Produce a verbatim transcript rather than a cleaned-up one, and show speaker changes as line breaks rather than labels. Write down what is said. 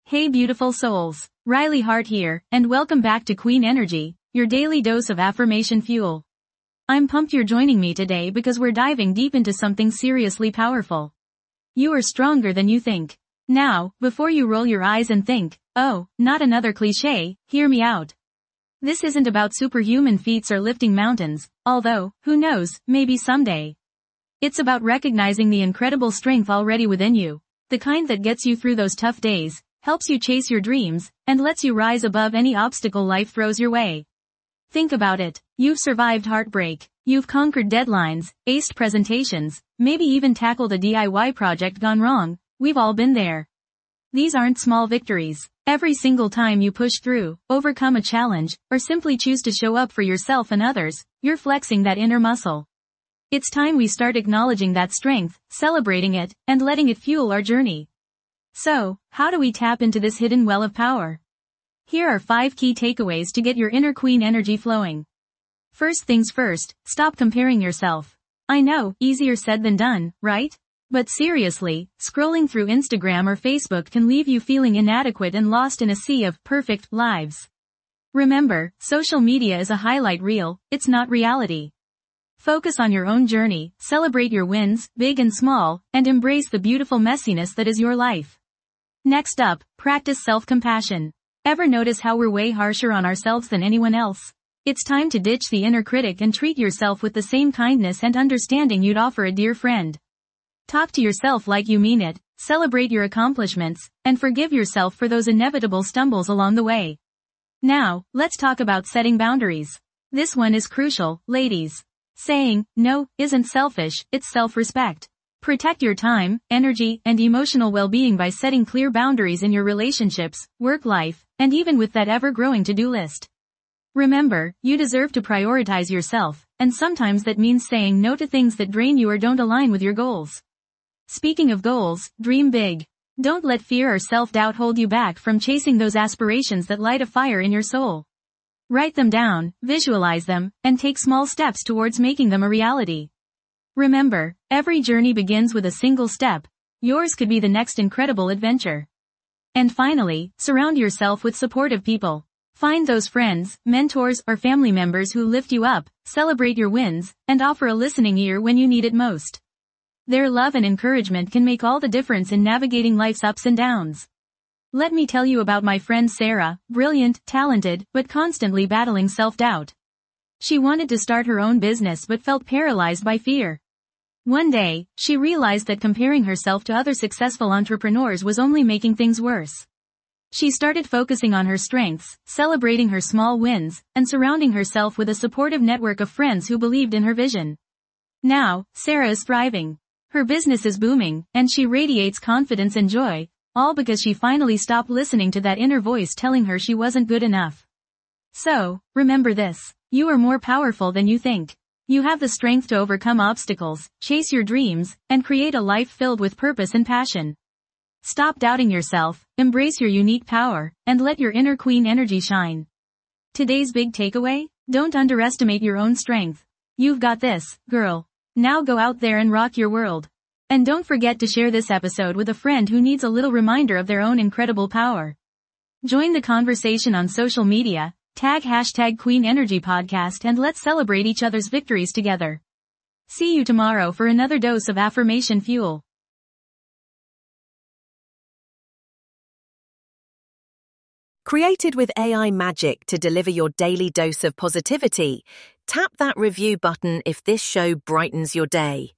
Hey beautiful souls, Riley Hart here, and welcome back to Queen Energy, your daily dose of affirmation fuel. I'm pumped you're joining me today because we're diving deep into something seriously powerful. You are stronger than you think. Now, before you roll your eyes and think, oh, not another cliche, hear me out. This isn't about superhuman feats or lifting mountains, although, who knows, maybe someday. It's about recognizing the incredible strength already within you, the kind that gets you through those tough days, helps you chase your dreams, and lets you rise above any obstacle life throws your way. Think about it. You've survived heartbreak, you've conquered deadlines, aced presentations, maybe even tackled a D I Y project gone wrong. We've all been there. These aren't small victories. Every single time you push through, overcome a challenge, or simply choose to show up for yourself and others, you're flexing that inner muscle. It's time we start acknowledging that strength, celebrating it, and letting it fuel our journey. So, how do we tap into this hidden well of power? Here are five key takeaways to get your inner queen energy flowing. First things first, stop comparing yourself. I know, easier said than done, right? But seriously, scrolling through Instagram or Facebook can leave you feeling inadequate and lost in a sea of perfect lives. Remember, social media is a highlight reel, it's not reality. Focus on your own journey, celebrate your wins, big and small, and embrace the beautiful messiness that is your life. Next up, practice self-compassion. Ever notice how we're way harsher on ourselves than anyone else? It's time to ditch the inner critic and treat yourself with the same kindness and understanding you'd offer a dear friend. Talk to yourself like you mean it, celebrate your accomplishments, and forgive yourself for those inevitable stumbles along the way. Now, let's talk about setting boundaries. This one is crucial, ladies. Saying no isn't selfish, it's self-respect. Protect your time, energy, and emotional well-being by setting clear boundaries in your relationships, work life, and even with that ever-growing to-do list. Remember, you deserve to prioritize yourself, and sometimes that means saying no to things that drain you or don't align with your goals. Speaking of goals, dream big. Don't let fear or self-doubt hold you back from chasing those aspirations that light a fire in your soul. Write them down, visualize them, and take small steps towards making them a reality. Remember, every journey begins with a single step. Yours could be the next incredible adventure. And finally, surround yourself with supportive people. Find those friends, mentors, or family members who lift you up, celebrate your wins, and offer a listening ear when you need it most. Their love and encouragement can make all the difference in navigating life's ups and downs. Let me tell you about my friend Sarah, brilliant, talented, but constantly battling self-doubt. She wanted to start her own business but felt paralyzed by fear. One day, she realized that comparing herself to other successful entrepreneurs was only making things worse. She started focusing on her strengths, celebrating her small wins, and surrounding herself with a supportive network of friends who believed in her vision. Now, Sarah is thriving. Her business is booming, and she radiates confidence and joy, all because she finally stopped listening to that inner voice telling her she wasn't good enough. So, remember this. You are more powerful than you think. You have the strength to overcome obstacles, chase your dreams, and create a life filled with purpose and passion. Stop doubting yourself, embrace your unique power, and let your inner queen energy shine. Today's big takeaway? Don't underestimate your own strength. You've got this, girl. Now go out there and rock your world. And don't forget to share this episode with a friend who needs a little reminder of their own incredible power. Join the conversation on social media. Tag hashtag Queen Energy Podcast and let's celebrate each other's victories together. See you tomorrow for another dose of affirmation fuel.
Created with A I magic to deliver your daily dose of positivity, tap that review button if this show brightens your day.